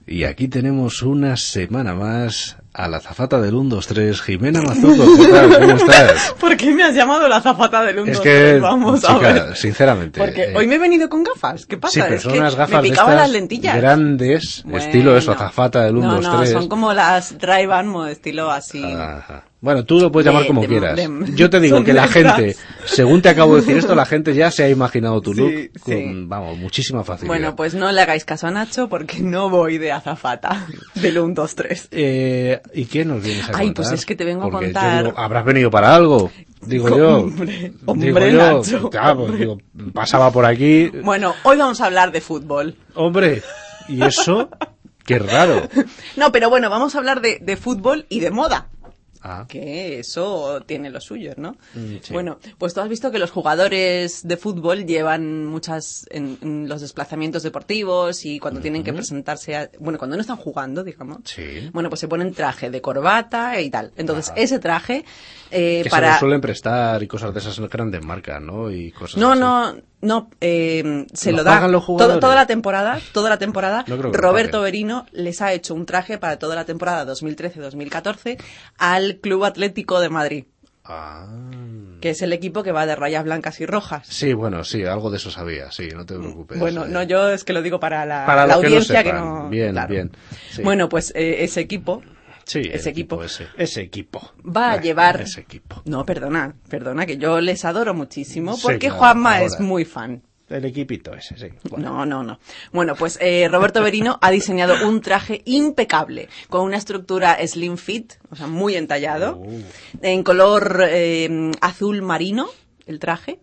Y aquí tenemos una semana más a la azafata del 1, 2, 3, Jimena Mazuco. ¿Qué tal? ¿Cómo estás? ¿Por qué me has llamado la azafata del 1, 2, 3? Es que, Vamos chica, a ver. sinceramente... Porque hoy me he venido con gafas. ¿Qué pasa? Sí, pero es son que unas gafas me de picaban estas las lentillas. grandes, estilo eso, azafata del 1, 2, 3. No, son como las Ray-Ban, estilo así. Ajá. Bueno, tú lo puedes llamar como quieras. Yo te digo son que la letras. gente, según te acabo de decir esto, la gente ya se ha imaginado tu look con, sí. vamos, muchísima facilidad. Bueno, pues no le hagáis caso a Nacho porque no voy de azafata del 1, 2, 3. ¿Y qué nos vienes a contar? Ay, pues es que te vengo porque a contar... Yo digo, ¿habrás venido para algo? Digo yo. Hombre, Nacho. Claro, pues digo, pasaba por aquí. Bueno, hoy vamos a hablar de fútbol. Hombre, ¿y eso? Qué raro. No, pero bueno, vamos a hablar de fútbol y de moda. Ah. Que eso tiene lo suyo, ¿no? Sí. Bueno, pues tú has visto que los jugadores de fútbol llevan muchas en los desplazamientos deportivos y cuando tienen que presentarse, bueno, cuando no están jugando, digamos. Sí. Bueno, pues se ponen traje de corbata y tal. Entonces, ese traje que para... se lo suelen prestar y cosas de esas grandes marcas, ¿no? Y cosas No, así. No, se ¿Lo lo da pagan los jugadores? toda la temporada, No creo que Roberto lo paguen. Berino les ha hecho un traje para toda la temporada 2013-2014 al Club Atlético de Madrid, Ah. que es el equipo que va de rayas blancas y rojas. Sí, bueno, sí, algo de eso sabía, sí, no te preocupes. Bueno, no, yo es que lo digo para la Para los audiencia que que no sepan. no... Bien, claro. bien. Sí. Bueno, pues ese equipo Sí, ese equipo ese equipo. va a llevar... Ese equipo. No, perdona, que yo les adoro muchísimo Sí, porque claro, Juanma ahora. es muy fan. El equipito ese, sí. Bueno. No. Bueno, pues Roberto Berino ha diseñado un traje impecable, con una estructura slim fit, o sea, muy entallado, en color azul marino, el traje,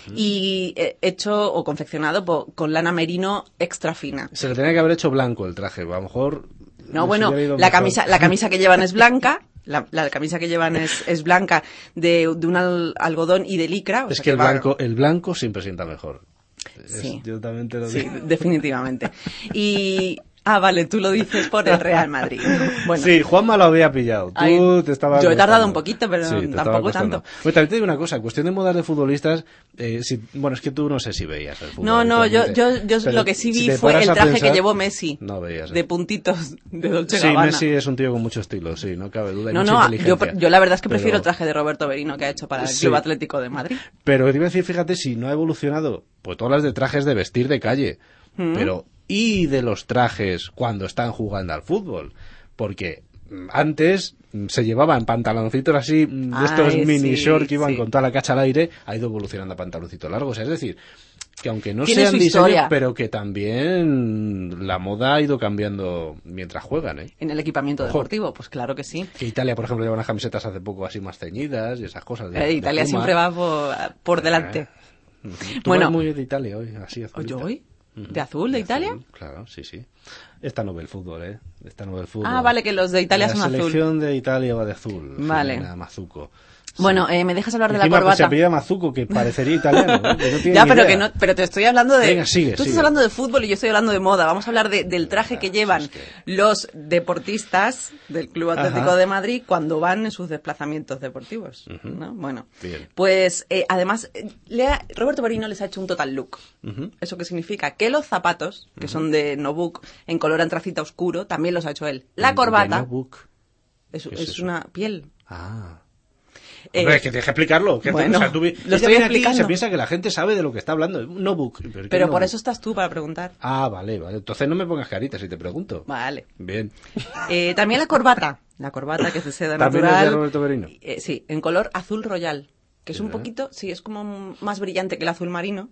y hecho o confeccionado con lana merino extra fina. Se le tenía que haber hecho blanco el traje, a lo mejor... No, bueno, la camisa que llevan es blanca. La camisa que llevan es blanca de un algodón y de licra. O es sea que va... el blanco siempre sienta mejor. Sí. Yo también te lo digo. Sí, definitivamente. Y... Ah, vale, tú lo dices por el Real Madrid. Bueno. Sí, Juanma lo había pillado. Tú te estabas... Yo he tardado costando. un poquito, pero Sí, tampoco tanto. Bueno, también te digo una cosa, en cuestión de modas de futbolistas, bueno, es que tú no sé si veías el fútbol. No, yo pero lo que sí vi te fue paras el a traje pensar, que llevó Messi. No veías. De puntitos de Dolce Sí, Gabbana. Messi es un tío con mucho estilo, sí, no cabe duda. Yo la verdad es que prefiero el traje de Roberto Berino que ha hecho para el Club Atlético de Madrid. Pero te iba a decir, fíjate, si no ha evolucionado, pues todas las de trajes de vestir de calle. Pero, ¿y de los trajes cuando están jugando al fútbol? Porque antes se llevaban pantaloncitos así, de estos mini shorts que iban con toda la cacha al aire, ha ido evolucionando a pantaloncitos largos. Es decir, que aunque no sean diseños, pero que también la moda ha ido cambiando mientras juegan, ¿eh? En el equipamiento deportivo, pues claro que sí. Que Italia, por ejemplo, lleva unas camisetas hace poco así más ceñidas y esas cosas. Italia siempre va por delante. Tú vas muy de Italia hoy, así azulita. ¿Yo hoy? ¿De azul, de Italia? Azul, claro, sí. Esta no ve el fútbol, ¿eh? Ah, vale, que los de Italia son azul. La selección de Italia va de azul. Vale. Mazuco. Sí. Bueno, ¿me dejas hablar de la Encima, corbata? se apellida Mazuco, que parecería italiano, ¿no? Que no tiene ya, ni pero idea. que no, pero te estoy hablando de... Venga, sigue. Tú estás hablando de fútbol y yo estoy hablando de moda. Vamos a hablar del traje que llevan los deportistas del Club Atlético de Madrid cuando van en sus desplazamientos deportivos, ¿no? Bueno, bien. Pues además, Roberto Berino les ha hecho un total look. ¿Eso qué significa? Que los zapatos, que son de Nobuk, en color antracita oscuro, también los ha hecho él. La corbata... Nobuk. Es una piel. Ah. Hombre, que tienes que explicarlo. Bueno, o sea, lo estoy explicando. Se piensa que la gente sabe de lo que está hablando. Notebook. Pero por eso estás tú, para preguntar. Ah, vale. Entonces no me pongas caritas si te pregunto. Vale. Bien. También la corbata. La corbata que es de seda ¿También natural. es de Roberto Berino? Sí, en color azul royal. Que es un poquito, sí, es como más brillante que el azul marino.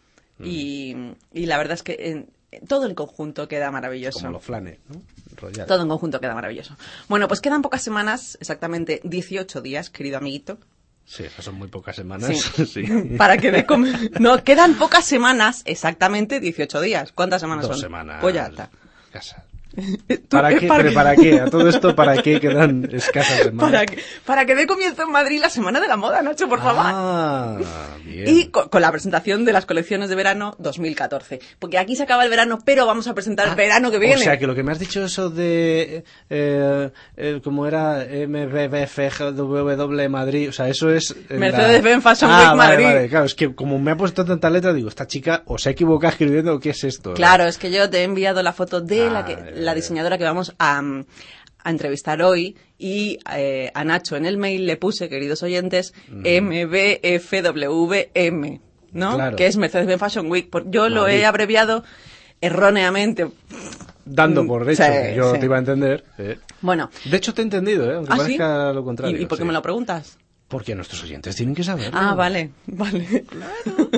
Y la verdad es que todo el conjunto queda maravilloso. Como los flanes, ¿no? Royal. Todo en conjunto queda maravilloso. Bueno, pues quedan pocas semanas, exactamente 18 días, querido amiguito. Sí, esas son muy pocas semanas. Sí. Para que me No, quedan pocas semanas, exactamente 18 días. ¿Cuántas semanas son? 2 semanas. Pues ya está. Casa. ¿Para qué? A todo esto, ¿para qué quedan escasas semanas? Para que dé comienzo en Madrid la Semana de la Moda, Nacho, por favor. Ah, bien. Y con la presentación de las colecciones de verano 2014. Porque aquí se acaba el verano, pero vamos a presentar el verano que viene. O sea, que lo que me has dicho eso de... ¿cómo era? MBBFW Madrid. O sea, eso es... Mercedes-Benz Fashion Week Madrid. Vale. Claro, es que como me ha puesto tanta letra, digo, esta chica o se ha equivocado escribiendo o qué es esto. Claro, es que yo te he enviado la foto de la la diseñadora que vamos a entrevistar hoy, y a Nacho en el mail le puse, queridos oyentes, MBFWM, ¿no? Claro. Que es Mercedes-Benz Fashion Week. Yo lo he abreviado erróneamente. Dando por hecho, Sí, yo sí. te iba a entender. Bueno. De hecho, te he entendido, aunque parezca lo contrario. ¿Y por qué me lo preguntas? Porque nuestros oyentes tienen que saberlo. Ah, vale. Claro.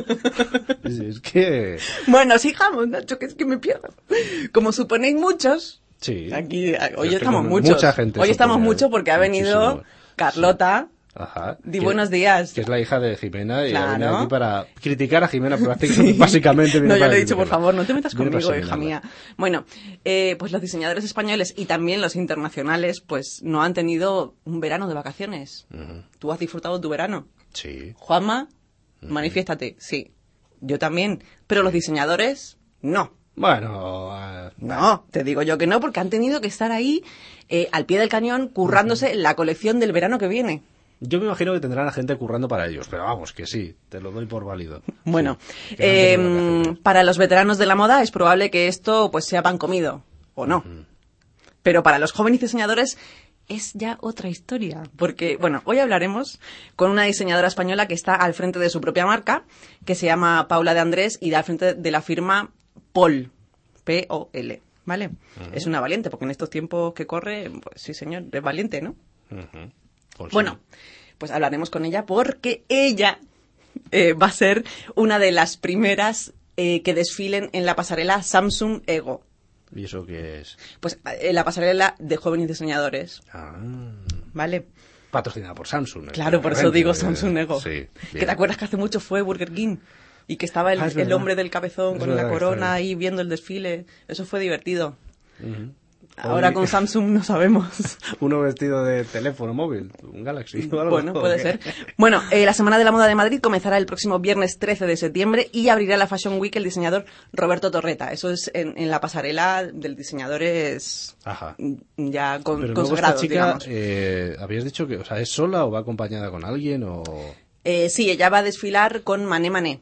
Es que... Bueno, sigamos, Nacho, que es que me pierdo. Como suponéis muchos, Sí. aquí hoy Es que estamos como muchos. mucha gente Hoy estamos supone, muchos porque ha venido muchísimo. Carlota. Sí. Ajá. Di buenos días. Que es la hija de Jimena y ha Claro. venido aquí para criticar a Jimena prácticamente, básicamente. No, yo le he dicho, por favor, no te metas Viene conmigo, para hija seminarla. mía. Bueno, pues los diseñadores españoles y también los internacionales, pues no han tenido un verano de vacaciones. ¿Tú has disfrutado tu verano? Sí. Juanma, manifiéstate. Sí, yo también. Pero los diseñadores, no. Bueno, No, te digo yo que no, porque han tenido que estar ahí al pie del cañón currándose la colección del verano que viene. yo me imagino que tendrán a gente currando para ellos, pero vamos, que sí, te lo doy por válido. Bueno, Sí, que no han tenido vacaciones. para los veteranos de la moda es probable que esto pues sea pan comido, o no. Pero para los jóvenes diseñadores es ya otra historia. Porque, bueno, hoy hablaremos con una diseñadora española que está al frente de su propia marca, que se llama Paula de Andrés y da al frente de la firma Pol, P-O-L, ¿vale? Es una valiente, porque en estos tiempos que corre, pues sí, señor, es valiente, ¿no? Pues Bueno, pues hablaremos con ella porque ella va a ser una de las primeras que desfilen en la pasarela Samsung Ego. sí. ¿Y eso qué es? Pues la pasarela de jóvenes diseñadores, Ah, ¿vale? patrocinada por Samsung. Claro, por eso claramente. digo Samsung Ego. Sí, ¿Que bien. te acuerdas que hace mucho fue Burger King? Y que estaba Ah, es el verdad. hombre del cabezón Es con verdad la que corona está ahí viendo el desfile. Eso fue divertido. Ujú. Ahora Hoy- con Samsung no sabemos. Uno vestido de teléfono móvil, un Galaxy o algo. Bueno, puede ¿O qué? ser. Bueno, la Semana de la Moda de Madrid comenzará el próximo viernes 13 de septiembre y abrirá la Fashion Week el diseñador Roberto Torreta. Eso es en la pasarela del diseñador es Ajá. ya Pero luego esta consagrado, chica, digamos. habías dicho que, o sea, ¿es sola o va acompañada con alguien o...? Sí, ella va a desfilar con Mané Mané.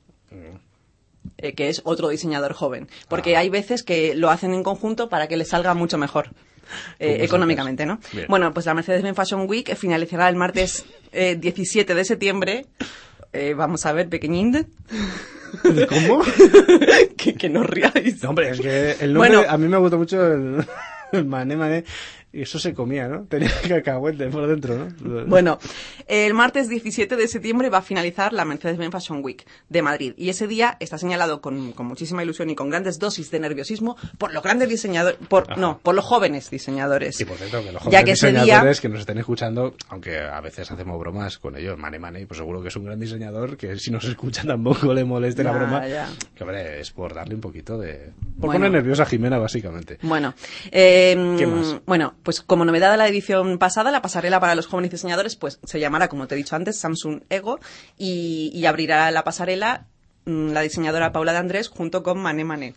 Que es otro diseñador joven. Porque hay veces que lo hacen en conjunto para que les salga mucho mejor. Económicamente, ¿no? Bien. Bueno, pues la Mercedes-Benz Fashion Week finalizará el martes 17 de septiembre. Vamos a ver, pequeñín. ¿Cómo? que no ríais. No, hombre, es que el nombre, Bueno. a mí me gusta mucho el mané mané, y eso se comía, ¿no? Tenía cacahuete por dentro, ¿no? Bueno, el martes 17 de septiembre va a finalizar la Mercedes-Benz Fashion Week de Madrid. Y ese día está señalado con muchísima ilusión y con grandes dosis de nerviosismo por los grandes diseñadores, por los jóvenes diseñadores. Y por cierto, que los Ya jóvenes que ese diseñadores día- que nos estén escuchando, aunque a veces hacemos bromas con ellos, Mané Mané, pues seguro que es un gran diseñador, que si nos escuchan tampoco le moleste la Ya, broma. ya. Que hombre, es por darle un poquito de... Por Bueno. poner nerviosa a Jimena, básicamente. Bueno, más? Bueno, pues como novedad de la edición pasada, la pasarela para los jóvenes diseñadores, pues se llamará, como te he dicho antes, Samsung Ego, y abrirá la pasarela la diseñadora Paula de Andrés junto con Mané Mané.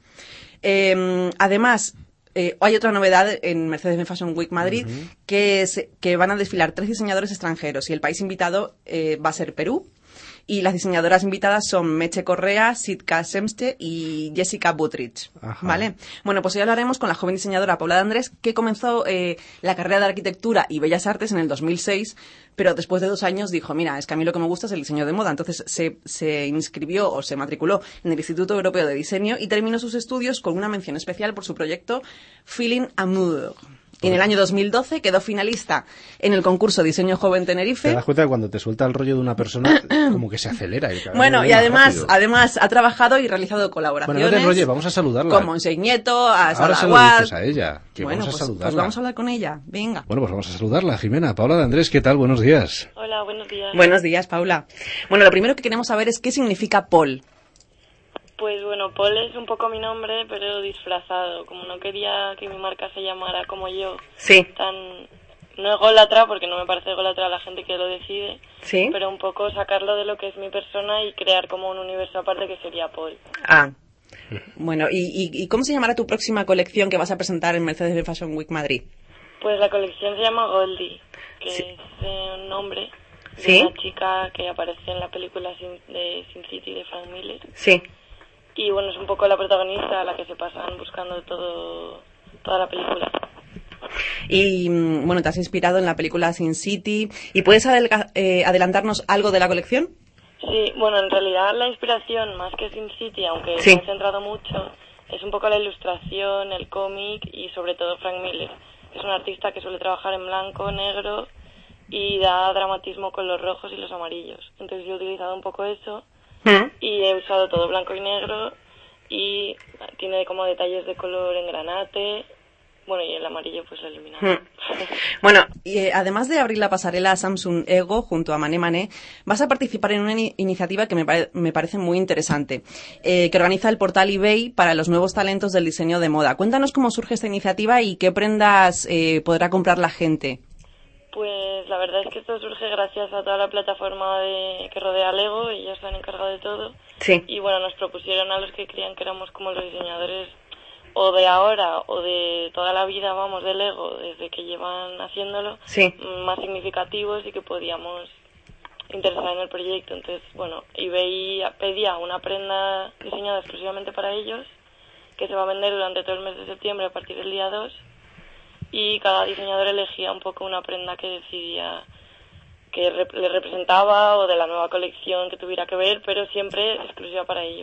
Además, hay otra novedad en Mercedes-Benz Fashion Week Madrid, que es que van a desfilar 3 diseñadores extranjeros y el país invitado va a ser Perú. Y las diseñadoras invitadas son Meche Correa, Sitka Semste y Jessica Buttrich, Ajá. ¿vale? Bueno, pues hoy hablaremos con la joven diseñadora Paula de Andrés, que comenzó la carrera de Arquitectura y Bellas Artes en el 2006, pero después de 2 años dijo, mira, es que a mí lo que me gusta es el diseño de moda. Entonces se inscribió o se matriculó en el Instituto Europeo de Diseño y terminó sus estudios con una mención especial por su proyecto Feeling Amour. Y en el año 2012 quedó finalista en el concurso Diseño Joven Te Tenerife. das cuenta que cuando te suelta el rollo de una persona, como que se acelera. Y cada vez Bueno, va y más además rápido. ha trabajado y realizado colaboraciones. Bueno, no te enrolles, vamos a saludarla. Con Monse Nieto, a Ahora se lo Salawat. dices a ella, que Bueno, vamos a pues saludarla. vamos a hablar con ella. Venga. Bueno, pues vamos a saludarla, Jimena. Paula de Andrés, ¿qué tal? Buenos días. Hola, buenos días. Buenos días, Paula. Bueno, lo primero que queremos saber es qué significa Pol. Pues bueno, Paul es un poco mi nombre, pero disfrazado. Como no quería que mi marca se llamara como yo, Sí. no ególatra, porque no me parece ególatra la gente que lo decide, Sí. pero un poco sacarlo de lo que es mi persona y crear como un universo aparte que sería Paul. Ah. Bueno, ¿y cómo se llamará tu próxima colección que vas a presentar en Mercedes-Benz Fashion Week Madrid? Pues la colección se llama Goldie, que Sí. es un nombre de ¿Sí? una chica que aparece en la película de Sin City de Frank Miller. Sí. Y bueno, es un poco la protagonista a la que se pasan buscando todo toda la película. Y bueno, te has inspirado en la película Sin City. ¿Y puedes adelantarnos algo de la colección? Sí, bueno, en realidad la inspiración, más que Sin City, aunque Sí. me he centrado mucho, es un poco la ilustración, el cómic y sobre todo Frank Miller. Es un artista que suele trabajar en blanco, negro y da dramatismo con los rojos y los amarillos. Entonces yo he utilizado un poco eso y he usado todo blanco y negro y tiene como detalles de color en granate. Bueno, y el amarillo pues lo he eliminado. Bueno, y además de abrir la pasarela Samsung Ego junto a Mané Mané, vas a participar en una iniciativa que me parece muy interesante, que organiza el portal eBay para los nuevos talentos del diseño de moda. Cuéntanos cómo surge esta iniciativa y qué prendas podrá comprar la gente. Pues la verdad es que esto surge gracias a toda la plataforma que rodea al Ego, ellos se han encargado de todo. Sí. Y bueno, nos propusieron a los que creían que éramos como los diseñadores o de ahora o de toda la vida, vamos, del Ego, desde que llevan haciéndolo, Sí. más significativos y que podíamos interesar en el proyecto. Entonces, bueno, eBay pedía una prenda diseñada exclusivamente para ellos, que se va a vender durante todo el mes de septiembre a partir del día 2, y cada diseñador elegía un poco una prenda que decidía que le representaba o de la nueva colección que tuviera que ver, pero siempre exclusiva para ellos.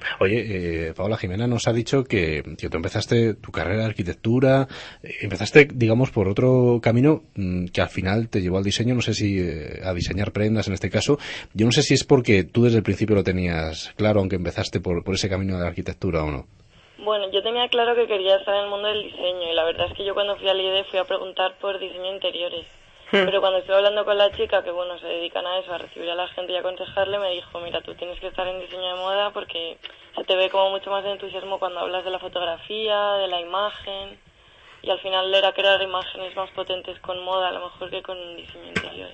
Oye, Paola, Jimena nos ha dicho que tú empezaste tu carrera de arquitectura, empezaste, digamos, por otro camino que al final te llevó al diseño, no sé si a diseñar prendas en este caso. Yo no sé si es porque tú desde el principio lo tenías claro, aunque empezaste por ese camino de la arquitectura o no. Bueno, yo tenía claro que quería estar en el mundo del diseño y la verdad es que yo cuando fui al IED fui a preguntar por diseño de interiores. Pero cuando estuve hablando con la chica, que bueno, se dedican a eso, a recibir a la gente y aconsejarle, me dijo, mira, tú tienes que estar en diseño de moda porque se te ve como mucho más de entusiasmo cuando hablas de la fotografía, de la imagen, y al final era crear imágenes más potentes con moda, a lo mejor que con diseño de interiores.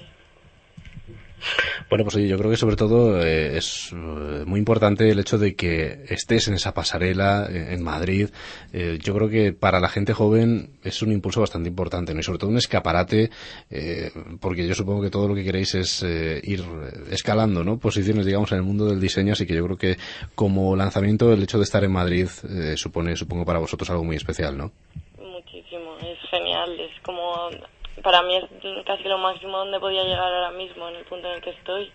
Bueno, pues oye, yo creo que sobre todo es muy importante el hecho de que estés en esa pasarela en Madrid. Yo creo que para la gente joven es un impulso bastante importante, ¿no? Y sobre todo un escaparate, porque yo supongo que todo lo que queréis es ir escalando, ¿no? Posiciones, digamos, en el mundo del diseño, así que yo creo que como lanzamiento el hecho de estar en Madrid supone, supongo, para vosotros algo muy especial, ¿no? Muchísimo, es genial, es como... Para mí es casi lo máximo donde podía llegar ahora mismo, en el punto en el que estoy.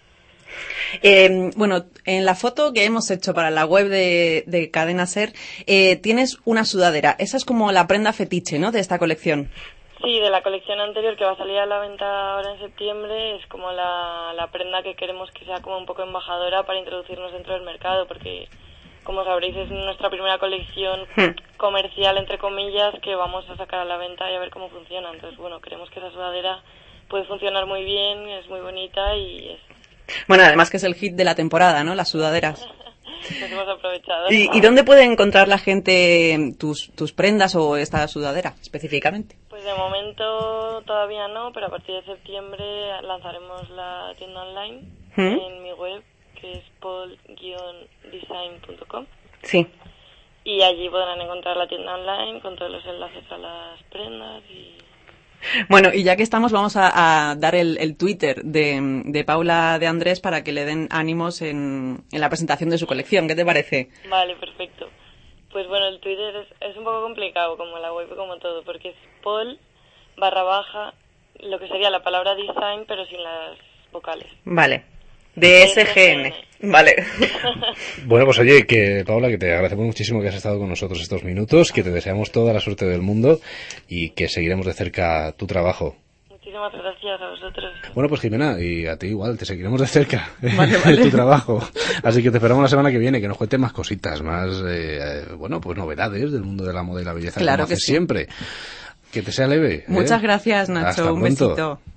Bueno, en la foto que hemos hecho para la web de Cadena Ser, tienes una sudadera. Esa es como la prenda fetiche, ¿no?, de esta colección. Sí, de la colección anterior que va a salir a la venta ahora en septiembre, es como la prenda que queremos que sea como un poco embajadora para introducirnos dentro del mercado, porque... Como sabréis, es nuestra primera colección comercial, entre comillas, que vamos a sacar a la venta y a ver cómo funciona. Entonces, bueno, creemos que esa sudadera puede funcionar muy bien, es muy bonita y es... Bueno, además que es el hit de la temporada, ¿no?, las sudaderas. Nos hemos aprovechado. ¿Y dónde puede encontrar la gente tus prendas o esta sudadera, específicamente? Pues de momento todavía no, pero a partir de septiembre lanzaremos la tienda online en mi web, que es pol-design.com. Sí. Y allí podrán encontrar la tienda online con todos los enlaces a las prendas y... Bueno, y ya que estamos, vamos a dar el Twitter de Paula de Andrés para que le den ánimos en la presentación de su colección. ¿Qué te parece? Vale, perfecto. Pues bueno, el Twitter es un poco complicado, como la web, como todo, porque es pol / lo que sería la palabra design, pero sin las vocales. Vale. DSGN. Vale. Bueno, pues oye, que Paula, que te agradecemos muchísimo que has estado con nosotros estos minutos, que te deseamos toda la suerte del mundo y que seguiremos de cerca tu trabajo. Muchísimas gracias a vosotros. Bueno, pues Jimena, y a ti igual, te seguiremos de cerca vale. tu trabajo. Así que te esperamos la semana que viene, que nos cuentes más cositas, más, bueno, pues novedades del mundo de la moda y la belleza, claro como que haces sí. siempre. Que te sea leve. Muchas gracias, Nacho. Hasta un pronto. besito.